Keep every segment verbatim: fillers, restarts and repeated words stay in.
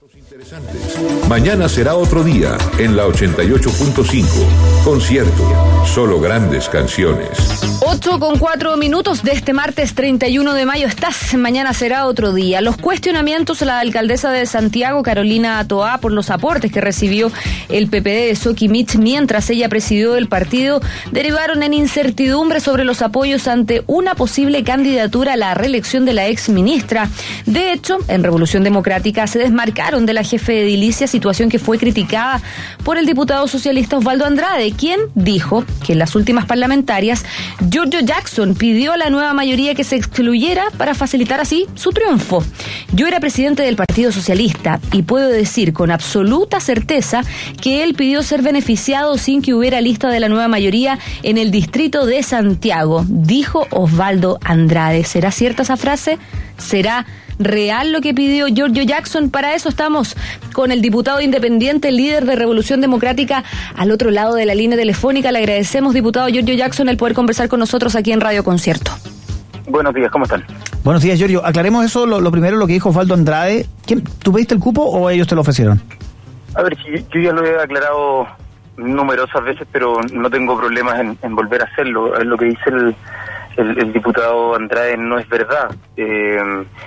Interesantes. Mañana será otro día en la ochenta y ocho punto cinco. Concierto, solo grandes canciones. ocho con cuatro minutos de este martes treinta y uno de mayo. Estás, mañana será otro día. Los cuestionamientos a la alcaldesa de Santiago, Carolina Toá, por los aportes que recibió el P P D de Soquimich mientras ella presidió el partido, derivaron en incertidumbre sobre los apoyos ante una posible candidatura a la reelección de la ex ministra. De hecho, en Revolución Democrática se desmarcaron de la jefe de edilicia, situación que fue criticada por el diputado socialista Osvaldo Andrade, quien dijo que en las últimas parlamentarias Giorgio Jackson pidió a la nueva mayoría que se excluyera para facilitar así su triunfo. Yo era presidente del Partido Socialista y puedo decir con absoluta certeza que él pidió ser beneficiado sin que hubiera lista de la nueva mayoría en el distrito de Santiago, dijo Osvaldo Andrade. ¿Será cierta esa frase? ¿Será real lo que pidió Giorgio Jackson? Para eso estamos con el diputado independiente, líder de Revolución Democrática, al otro lado de la línea telefónica. Le agradecemos, diputado Giorgio Jackson, el poder conversar con nosotros aquí en Radio Concierto. Buenos días, ¿cómo están? Buenos días, Giorgio. Aclaremos eso, lo, lo primero, lo que dijo Osvaldo Andrade. ¿Quién, ¿Tú pediste el cupo o ellos te lo ofrecieron? A ver, yo, yo ya lo he aclarado numerosas veces, pero no tengo problemas en, en volver a hacerlo. Lo que dice el, el, el diputado Andrade no es verdad. Eh,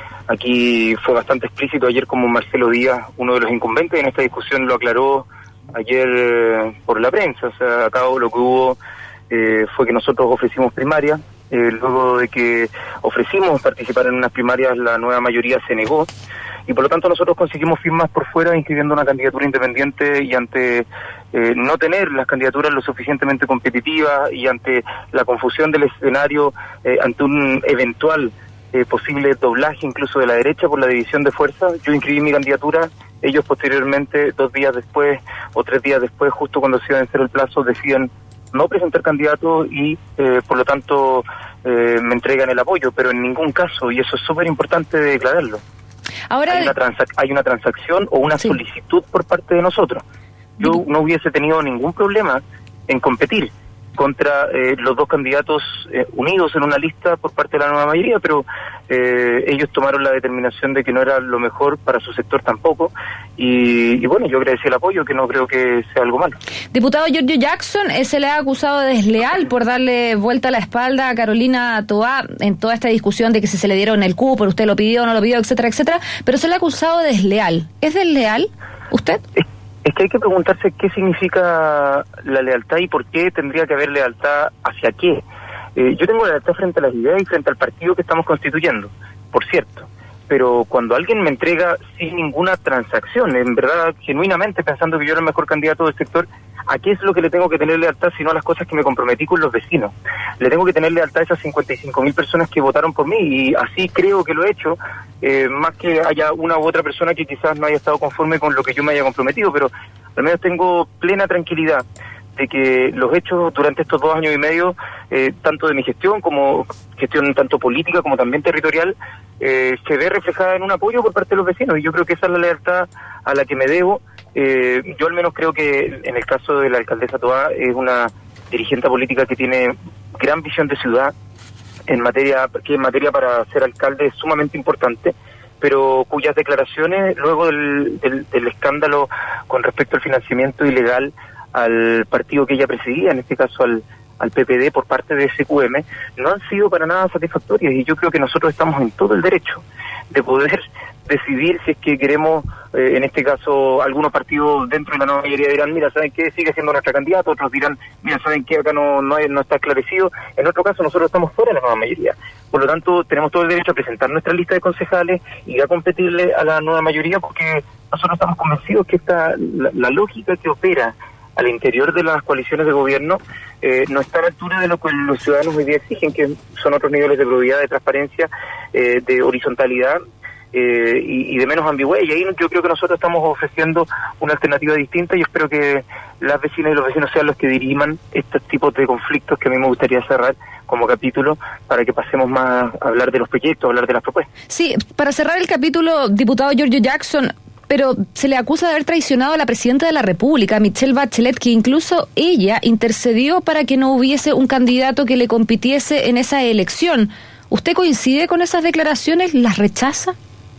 Aquí fue bastante explícito ayer como Marcelo Díaz, uno de los incumbentes en esta discusión, lo aclaró ayer eh, por la prensa. O sea, acá lo que hubo eh, fue que nosotros ofrecimos primarias, eh, luego de que ofrecimos participar en unas primarias, la nueva mayoría se negó, y por lo tanto nosotros conseguimos firmas por fuera inscribiendo una candidatura independiente, y ante eh, no tener las candidaturas lo suficientemente competitivas y ante la confusión del escenario, eh, ante un eventual Eh, posible doblaje incluso de la derecha por la división de fuerzas, yo inscribí mi candidatura. Ellos posteriormente, dos días después o tres días después, justo cuando se iba a vencer el plazo, deciden no presentar candidatos y eh, por lo tanto eh, me entregan el apoyo, pero en ningún caso, y eso es súper importante de declararlo, Ahora hay una, transac- hay una transacción o una sí. solicitud por parte de nosotros. Yo no hubiese tenido ningún problema en competir contra eh, los dos candidatos eh, unidos en una lista por parte de la nueva mayoría, pero eh, ellos tomaron la determinación de que no era lo mejor para su sector tampoco, y, y bueno, yo agradecí el apoyo, que no creo que sea algo malo. Diputado Giorgio Jackson, eh, se le ha acusado de desleal por darle vuelta a la espalda a Carolina Toá en toda esta discusión de que si se le dieron el cupo, usted lo pidió, no lo pidió, etcétera, etcétera, pero se le ha acusado de desleal. ¿Es desleal usted? Es Es que hay que preguntarse qué significa la lealtad y por qué tendría que haber lealtad hacia qué. Eh, yo tengo lealtad frente a las ideas y frente al partido que estamos constituyendo, por cierto. Pero cuando alguien me entrega sin ninguna transacción, en verdad, genuinamente pensando que yo era el mejor candidato del sector, ¿a qué es lo que le tengo que tener lealtad sino a las cosas que me comprometí con los vecinos? Le tengo que tener lealtad a esas cincuenta y cinco mil personas que votaron por mí, y así creo que lo he hecho, eh, más que haya una u otra persona que quizás no haya estado conforme con lo que yo me haya comprometido, pero al menos tengo plena tranquilidad de que los hechos durante estos dos años y medio, eh, tanto de mi gestión como gestión tanto política como también territorial, eh, se ve reflejada en un apoyo por parte de los vecinos, y yo creo que esa es la lealtad a la que me debo. Eh, yo al menos creo que en el caso de la alcaldesa Toá es una dirigente política que tiene gran visión de ciudad, en materia que en materia para ser alcalde es sumamente importante, pero cuyas declaraciones luego del, del, del escándalo con respecto al financiamiento ilegal al partido que ella presidía, en este caso al, al P P D por parte de S Q M, no han sido para nada satisfactorias, y yo creo que nosotros estamos en todo el derecho de poder decidir si es que queremos, eh, en este caso, algunos partidos dentro de la nueva mayoría dirán, mira, ¿saben qué? Sigue siendo nuestra candidata, otros dirán, mira, ¿saben qué? Acá no, no, hay, no está esclarecido. En otro caso, nosotros estamos fuera de la nueva mayoría. Por lo tanto, tenemos todo el derecho a presentar nuestra lista de concejales y a competirle a la nueva mayoría, porque nosotros estamos convencidos que esta, la, la lógica que opera al interior de las coaliciones de gobierno eh, no está a la altura de lo que los ciudadanos hoy día exigen, que son otros niveles de probidad, de transparencia, eh, de horizontalidad eh, y, y de menos ambigüedad. Y ahí yo creo que nosotros estamos ofreciendo una alternativa distinta, y espero que las vecinas y los vecinos sean los que diriman estos tipos de conflictos que a mí me gustaría cerrar como capítulo, para que pasemos más a hablar de los proyectos, a hablar de las propuestas. Sí, para cerrar el capítulo, diputado Giorgio Jackson, pero se le acusa de haber traicionado a la presidenta de la República, Michelle Bachelet, que incluso ella intercedió para que no hubiese un candidato que le compitiese en esa elección. ¿Usted coincide con esas declaraciones? ¿Las rechaza?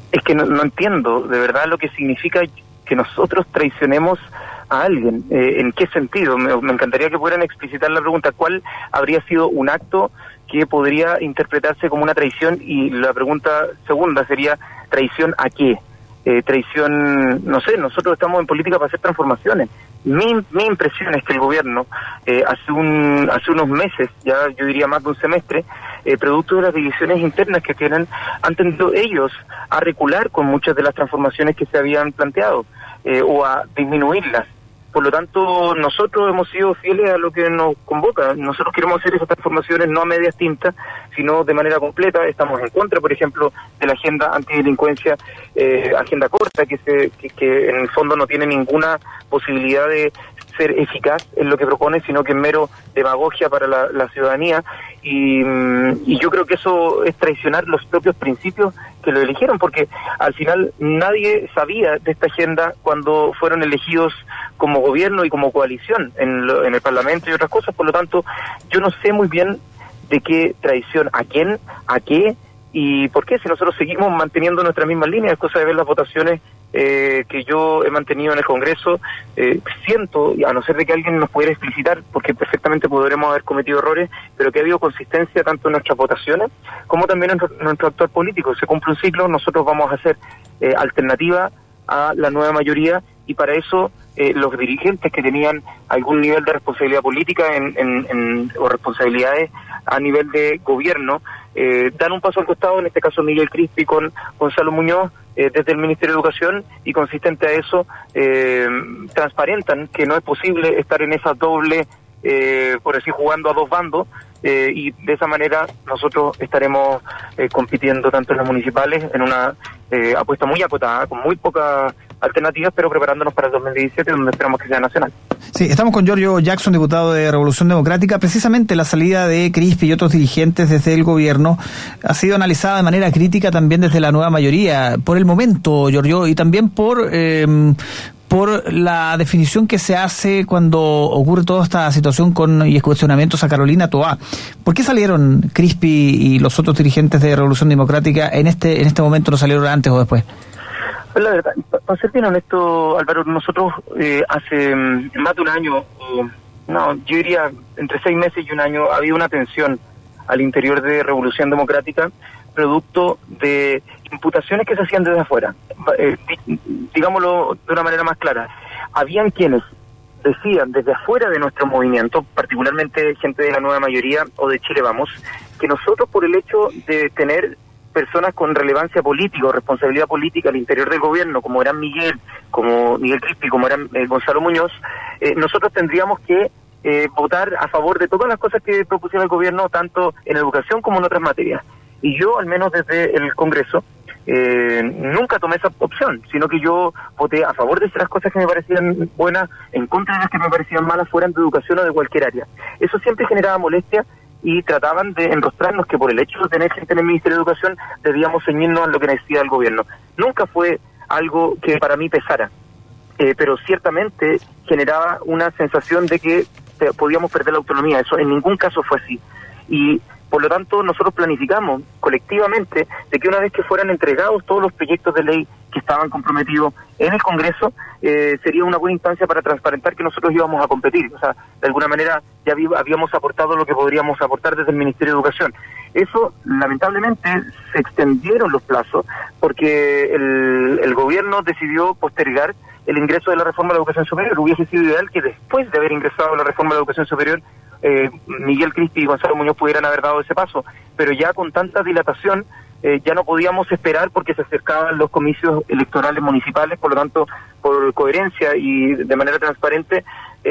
Es que no, no entiendo de verdad lo que significa que nosotros traicionemos a alguien. Eh, ¿En qué sentido? Me, me encantaría que pudieran explicitar la pregunta. ¿Cuál habría sido un acto que podría interpretarse como una traición? Y la pregunta segunda sería, ¿traición a qué? Eh, traición, no sé, nosotros estamos en política para hacer transformaciones. Mi, mi impresión es que el gobierno, eh, hace un hace unos meses, ya yo diría más de un semestre, eh, producto de las divisiones internas que tienen, han tendido ellos a recular con muchas de las transformaciones que se habían planteado, eh, o a disminuirlas. Por lo tanto, nosotros hemos sido fieles a lo que nos convoca. Nosotros queremos hacer esas transformaciones no a medias tintas, sino de manera completa. Estamos en contra, por ejemplo, de la agenda antidelincuencia, eh, agenda corta, que, se, que, que en el fondo no tiene ninguna posibilidad de ser eficaz en lo que propone, sino que es mero demagogia para la, la ciudadanía. Y, y yo creo que eso es traicionar los propios principios que lo eligieron, porque al final nadie sabía de esta agenda cuando fueron elegidos como gobierno y como coalición en, lo, en el Parlamento y otras cosas. Por lo tanto, yo no sé muy bien de qué traición, a quién, a qué y por qué, si nosotros seguimos manteniendo nuestras mismas líneas. Es cosa de ver las votaciones eh, que yo he mantenido en el Congreso. Eh, siento, a no ser de que alguien nos pudiera explicitar, porque perfectamente podremos haber cometido errores, pero que ha habido consistencia tanto en nuestras votaciones como también en nuestro, nuestro actuar político. Se cumple un ciclo, nosotros vamos a hacer eh, alternativa a la nueva mayoría, y para eso eh, los dirigentes que tenían algún nivel de responsabilidad política en, en, en, o responsabilidades a nivel de gobierno, eh, dan un paso al costado, en este caso Miguel Crispi con Gonzalo Muñoz, eh, desde el Ministerio de Educación, y consistente a eso, eh, transparentan que no es posible estar en esa doble, eh, por decir, jugando a dos bandos, eh, y de esa manera nosotros estaremos eh, compitiendo tanto en las municipales en una eh, apuesta muy acotada, con muy pocas alternativas, pero preparándonos para el dos mil diecisiete, donde esperamos que sea nacional. Sí, estamos con Giorgio Jackson, diputado de Revolución Democrática. Precisamente la salida de Crispi y otros dirigentes desde el gobierno ha sido analizada de manera crítica también desde la nueva mayoría, por el momento, Giorgio, y también por eh, por la definición que se hace cuando ocurre toda esta situación con y cuestionamientos a Carolina Toá. ¿Por qué salieron Crispi y los otros dirigentes de Revolución Democrática en este en este momento? ¿No salieron antes o después? Pues la verdad, para ser bien honesto, Álvaro, nosotros eh, hace um, más de un año, eh, no, yo diría entre seis meses y un año, había una tensión al interior de Revolución Democrática, producto de imputaciones que se hacían desde afuera. Eh, digámoslo de una manera más clara, habían quienes decían desde afuera de nuestro movimiento, particularmente gente de la nueva mayoría o de Chile Vamos, que nosotros, por el hecho de tener personas con relevancia política o responsabilidad política al interior del gobierno, como eran Miguel, como Miguel Crispi, como eran eh, Gonzalo Muñoz, eh, nosotros tendríamos que eh, votar a favor de todas las cosas que propusiera el gobierno, tanto en educación como en otras materias. Y yo, al menos desde el Congreso, eh, nunca tomé esa opción, sino que yo voté a favor de las cosas que me parecían buenas, en contra de las que me parecían malas, fueran de educación o de cualquier área. Eso siempre generaba molestia, y trataban de enrostrarnos que por el hecho de tener gente en el Ministerio de Educación debíamos ceñirnos a lo que necesitaba el gobierno. Nunca fue algo que para mí pesara, eh, pero ciertamente generaba una sensación de que te, podíamos perder la autonomía. Eso en ningún caso fue así. Y por lo tanto nosotros planificamos colectivamente de que una vez que fueran entregados todos los proyectos de ley que estaban comprometidos en el Congreso, eh, sería una buena instancia para transparentar que nosotros íbamos a competir. O sea, de alguna manera ya habíamos aportado lo que podríamos aportar desde el Ministerio de Educación. Eso, lamentablemente, se extendieron los plazos porque el, el gobierno decidió postergar el ingreso de la reforma de la educación superior. Hubiese sido ideal que después de haber ingresado la reforma de la educación superior, eh, Miguel Crispi y Gonzalo Muñoz pudieran haber dado ese paso, pero ya con tanta dilatación eh, ya no podíamos esperar porque se acercaban los comicios electorales municipales. Por lo tanto, por coherencia y de manera transparente,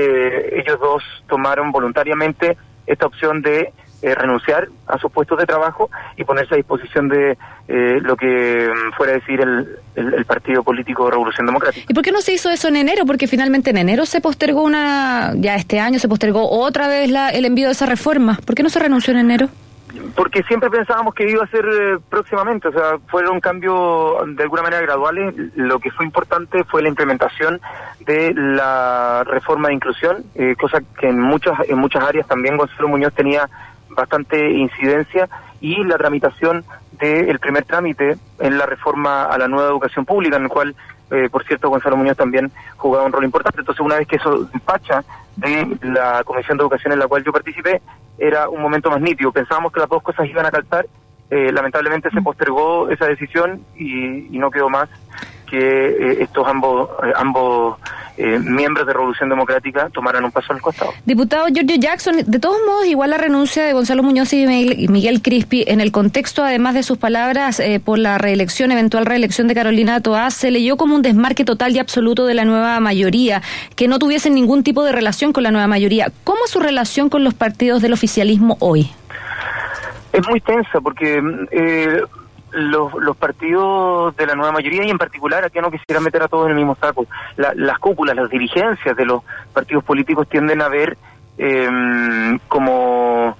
eh, ellos dos tomaron voluntariamente esta opción de eh, renunciar a sus puestos de trabajo y ponerse a disposición de eh, lo que fuera a decir el, el, el partido político de Revolución Democrática. ¿Y por qué no se hizo eso en enero? Porque finalmente en enero se postergó una, ya este año se postergó otra vez la, el envío de esa reforma. ¿Por qué no se renunció en enero? Porque siempre pensábamos que iba a ser eh, próximamente, o sea, fueron cambios de alguna manera graduales. Lo que fue importante fue la implementación de la reforma de inclusión, eh, cosa que en muchas en muchas áreas también Gonzalo Muñoz tenía bastante incidencia, y la tramitación del primer trámite en la reforma a la nueva educación pública, en el cual, eh, por cierto, Gonzalo Muñoz también jugaba un rol importante. Entonces, una vez que eso despacha de la Comisión de Educación en la cual yo participé, era un momento más nítido. Pensábamos que las dos cosas iban a calzar, eh, lamentablemente se postergó esa decisión y, y no quedó más que eh, estos ambos eh, ambos eh, miembros de Revolución Democrática tomaran un paso al costado. Diputado Giorgio Jackson, de todos modos, igual la renuncia de Gonzalo Muñoz y Miguel Crispi, en el contexto, además de sus palabras, eh, por la reelección, eventual reelección de Carolina Toá, se leyó como un desmarque total y absoluto de la nueva mayoría, que no tuviesen ningún tipo de relación con la nueva mayoría. ¿Cómo es su relación con los partidos del oficialismo hoy? Es muy tensa, porque eh, Los, los partidos de la nueva mayoría, y en particular aquí no quisiera meter a todos en el mismo saco, la, las cúpulas, las dirigencias de los partidos políticos tienden a ver eh, como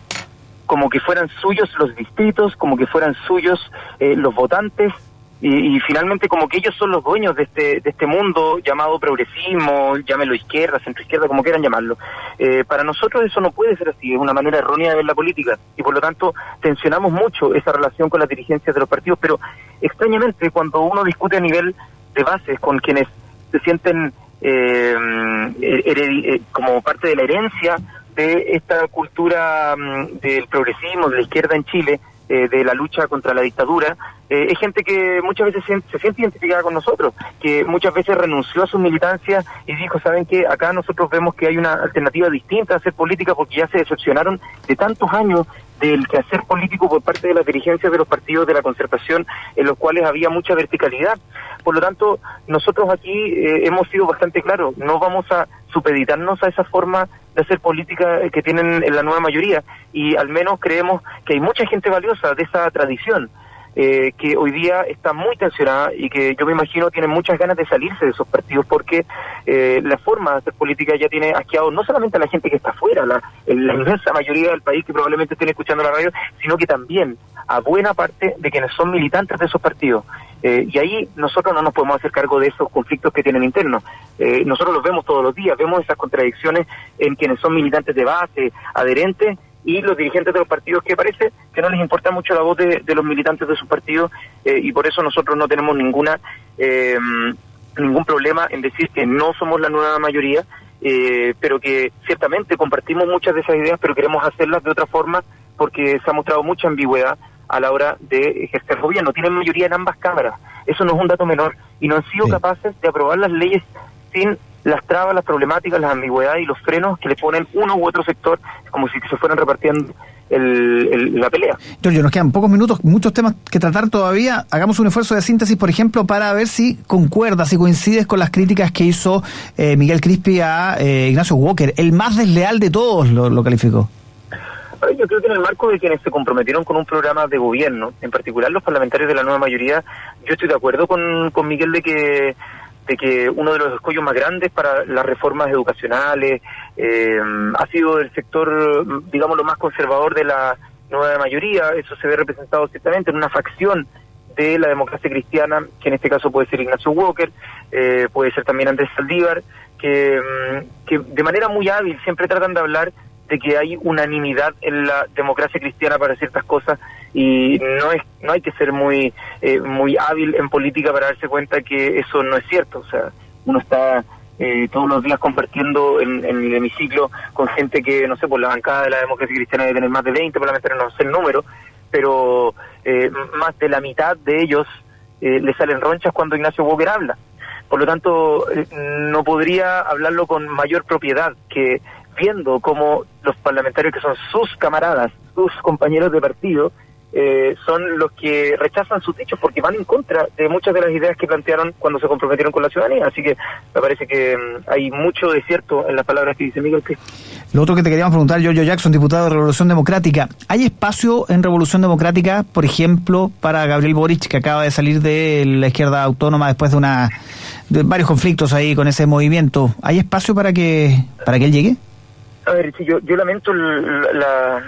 como que fueran suyos los distritos, como que fueran suyos eh, los votantes, y, y finalmente como que ellos son los dueños de este de este mundo llamado progresismo, llámelo izquierda, centroizquierda, como quieran llamarlo. Eh, para nosotros eso no puede ser así, es una manera errónea de ver la política, y por lo tanto tensionamos mucho esa relación con las dirigencias de los partidos, pero extrañamente cuando uno discute a nivel de bases con quienes se sienten eh, heredi- eh, como parte de la herencia de esta cultura um, del progresismo, de la izquierda en Chile, Eh, de la lucha contra la dictadura, eh, es gente que muchas veces se, se siente identificada con nosotros, que muchas veces renunció a su militancia y dijo, ¿saben qué? Acá nosotros vemos que hay una alternativa distinta a hacer política, porque ya se decepcionaron de tantos años del quehacer político por parte de las dirigencias de los partidos de la Concertación, en los cuales había mucha verticalidad. Por lo tanto, nosotros aquí eh, hemos sido bastante claros, no vamos a supeditarnos a esa forma de hacer política que tienen en la nueva mayoría, y al menos creemos que hay mucha gente valiosa de esa tradición, eh, que hoy día está muy tensionada y que yo me imagino tienen muchas ganas de salirse de esos partidos, porque eh, la forma de hacer política ya tiene asqueado no solamente a la gente que está afuera, la, la inmensa mayoría del país que probablemente estén escuchando la radio, sino que también a buena parte de quienes son militantes de esos partidos. Eh, y ahí nosotros no nos podemos hacer cargo de esos conflictos que tienen internos. Eh, nosotros los vemos todos los días, vemos esas contradicciones en quienes son militantes de base, adherentes, y los dirigentes de los partidos, que parece que no les importa mucho la voz de, de los militantes de sus partidos, eh, y por eso nosotros no tenemos ninguna eh, ningún problema en decir que no somos la nueva mayoría, eh, pero que ciertamente compartimos muchas de esas ideas, pero queremos hacerlas de otra forma, porque se ha mostrado mucha ambigüedad a la hora de ejercer gobierno. Tienen mayoría en ambas cámaras, eso no es un dato menor, y no han sido sí. capaces de aprobar las leyes sin las trabas, las problemáticas, las ambigüedades y los frenos que le ponen uno u otro sector, como si se fueran repartiendo el, el, la pelea. Giorgio, nos quedan pocos minutos, muchos temas que tratar todavía. Hagamos un esfuerzo de síntesis, por ejemplo, para ver si concuerdas, si coincides con las críticas que hizo eh, Miguel Crispi a eh, Ignacio Walker, el más desleal de todos, lo, lo calificó. Yo creo que en el marco de quienes se comprometieron con un programa de gobierno, en particular los parlamentarios de la nueva mayoría, yo estoy de acuerdo con, con Miguel de que de que uno de los escollos más grandes para las reformas educacionales eh, ha sido el sector, digamos, lo más conservador de la nueva mayoría. Eso se ve representado ciertamente en una facción de la democracia cristiana, que en este caso puede ser Ignacio Walker, eh, puede ser también Andrés Saldívar, que, que de manera muy hábil siempre tratan de hablar de que hay unanimidad en la democracia cristiana para ciertas cosas, y no es no hay que ser muy eh, muy hábil en política para darse cuenta que eso no es cierto. O sea, uno está eh, todos los días compartiendo en, en el hemiciclo con gente que, no sé, por la bancada de la democracia cristiana debe tener más de veinte parlamentarios, no sé el número, pero eh, más de la mitad de ellos eh, le salen ronchas cuando Ignacio Walker habla. Por lo tanto, eh, no podría hablarlo con mayor propiedad que viendo cómo los parlamentarios que son sus camaradas, sus compañeros de partido, eh, son los que rechazan sus dichos porque van en contra de muchas de las ideas que plantearon cuando se comprometieron con la ciudadanía. Así que me parece que um, hay mucho de cierto en las palabras que dice Miguel Crispi. Lo otro que te queríamos preguntar, Giorgio Jackson, diputado de Revolución Democrática, ¿hay espacio en Revolución Democrática, por ejemplo, para Gabriel Boric, que acaba de salir de la izquierda autónoma después de una de varios conflictos ahí con ese movimiento? ¿Hay espacio para que para que él llegue? A ver, sí, yo, yo lamento la, la,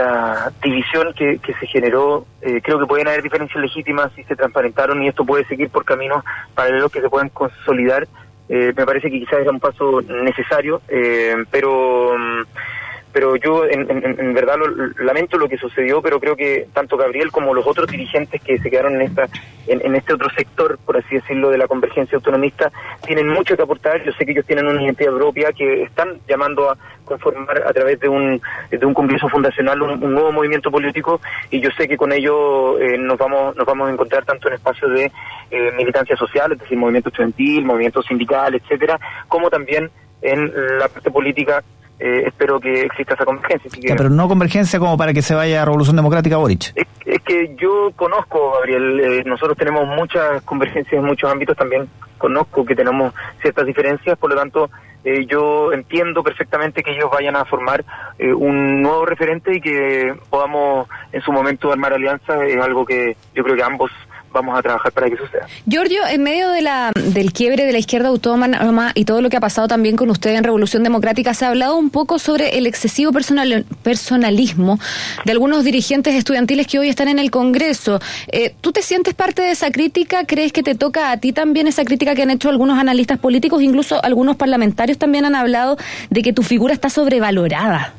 la división que, que se generó. Eh, creo que pueden haber diferencias legítimas si se transparentaron, y esto puede seguir por caminos paralelos que se pueden consolidar. Eh, me parece que quizás era un paso necesario, eh, pero pero yo en, en, en verdad lo, lamento lo que sucedió, pero creo que tanto Gabriel como los otros dirigentes que se quedaron en esta en, en este otro sector, por así decirlo, de la convergencia autonomista, tienen mucho que aportar. Yo sé que ellos tienen una identidad propia, que están llamando a conformar a través de un de un congreso fundacional un, un nuevo movimiento político, y yo sé que con ello eh, nos vamos nos vamos a encontrar tanto en espacios de eh, militancia social, es decir, movimiento estudiantil, movimiento sindical, etcétera, como también en la parte política. Eh, espero que exista esa convergencia. Que... Pero no convergencia como para que se vaya a Revolución Democrática Boric. Es, es que yo conozco, Gabriel, eh, nosotros tenemos muchas convergencias en muchos ámbitos, también conozco que tenemos ciertas diferencias, por lo tanto eh, yo entiendo perfectamente que ellos vayan a formar eh, un nuevo referente y que podamos en su momento armar alianzas. Es algo que yo creo que ambos vamos a trabajar para que suceda. Giorgio, en medio de la del quiebre de la izquierda autónoma y todo lo que ha pasado también con usted en Revolución Democrática, se ha hablado un poco sobre el excesivo personal, personalismo de algunos dirigentes estudiantiles que hoy están en el Congreso. Eh, ¿Tú te sientes parte de esa crítica? ¿Crees que te toca a ti también esa crítica que han hecho algunos analistas políticos? Incluso algunos parlamentarios también han hablado de que tu figura está sobrevalorada.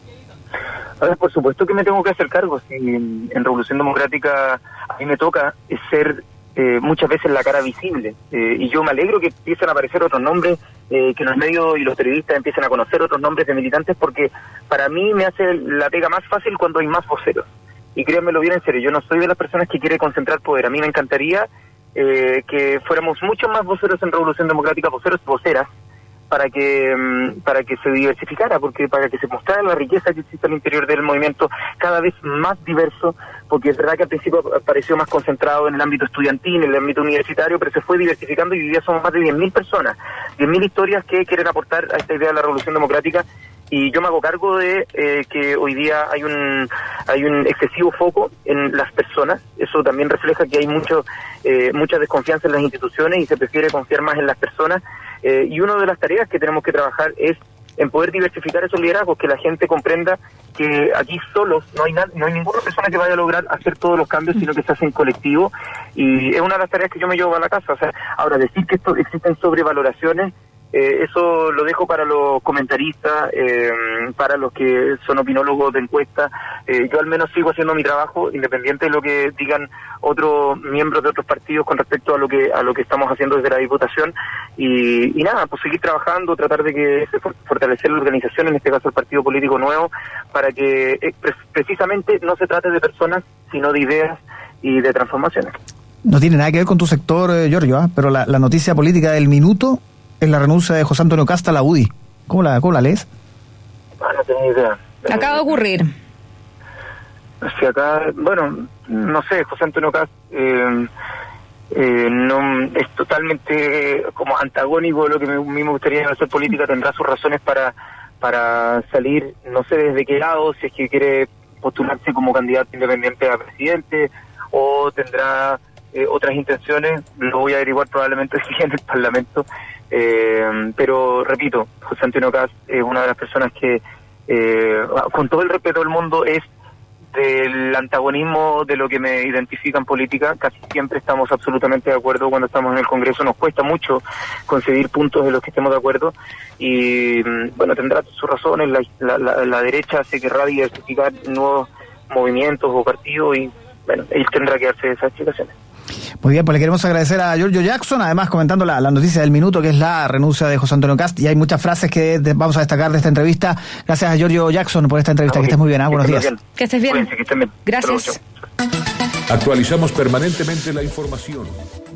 A ver, por supuesto que me tengo que hacer cargo. Si en, en Revolución Democrática a mí me toca ser eh, muchas veces la cara visible. Eh, y yo me alegro que empiecen a aparecer otros nombres, eh, que los medios y los periodistas empiecen a conocer otros nombres de militantes, porque para mí me hace la pega más fácil cuando hay más voceros. Y créanmelo bien en serio, yo no soy de las personas que quiere concentrar poder. A mí me encantaría eh, que fuéramos muchos más voceros en Revolución Democrática, voceros y voceras, para que para que se diversificara, porque para que se mostrara la riqueza que existe al interior del movimiento, cada vez más diverso, porque es verdad que al principio pareció más concentrado en el ámbito estudiantil, en el ámbito universitario, pero se fue diversificando y hoy día somos más de diez mil personas, diez mil historias que quieren aportar a esta idea de la Revolución Democrática. Y yo me hago cargo de eh, que hoy día hay un hay un excesivo foco en las personas. Eso también refleja que hay mucho eh, mucha desconfianza en las instituciones y se prefiere confiar más en las personas. Eh, y una de las tareas que tenemos que trabajar es en poder diversificar esos liderazgos, que la gente comprenda que aquí solos no hay na- no hay ninguna persona que vaya a lograr hacer todos los cambios, sino que se hace en colectivo. Y es una de las tareas que yo me llevo a la casa. O sea, ahora, decir que esto existen sobrevaloraciones, Eh, eso lo dejo para los comentaristas, eh, para los que son opinólogos de encuesta. Eh, yo al menos sigo haciendo mi trabajo, independiente de lo que digan otros miembros de otros partidos con respecto a lo que a lo que estamos haciendo desde la Diputación. Y, y nada, pues seguir trabajando, tratar de que se fortalecer la organización, en este caso el partido político nuevo, para que eh, pre- precisamente no se trate de personas, sino de ideas y de transformaciones. No tiene nada que ver con tu sector, eh, Giorgio, ¿eh? pero la, la noticia política del minuto es la renuncia de José Antonio Cast a la U D I. ¿Cómo la, cómo la lees? Ah, no tengo idea. Acaba de ocurrir. Si acá, bueno, no sé, José Antonio Cast eh, eh, no es totalmente como antagónico de lo que me, a mí me gustaría hacer política. Tendrá sus razones para para salir, no sé desde qué lado, si es que quiere postularse como candidato independiente a presidente, o tendrá eh, otras intenciones. Lo voy a averiguar probablemente en el Parlamento. Eh, pero repito, José Antonio Cast es una de las personas que, eh, con todo el respeto del mundo, es del antagonismo de lo que me identifica en política. Casi siempre estamos absolutamente de acuerdo cuando estamos en el Congreso. Nos cuesta mucho conseguir puntos de los que estemos de acuerdo, y bueno, tendrá sus razones. La, la, la, la derecha se querrá diversificar nuevos movimientos o partidos, y bueno, él tendrá que darse esas explicaciones. Muy bien, pues le queremos agradecer a Giorgio Jackson, además comentando la, la noticia del minuto, que es la renuncia de José Antonio Cast, y hay muchas frases que de, vamos a destacar de esta entrevista. Gracias a Giorgio Jackson por esta entrevista. Okay. Que estés muy bien, ¿eh? Buenos días. Bien. Que estés bien. Cuídense, que estén bien. Gracias. Actualizamos permanentemente la información.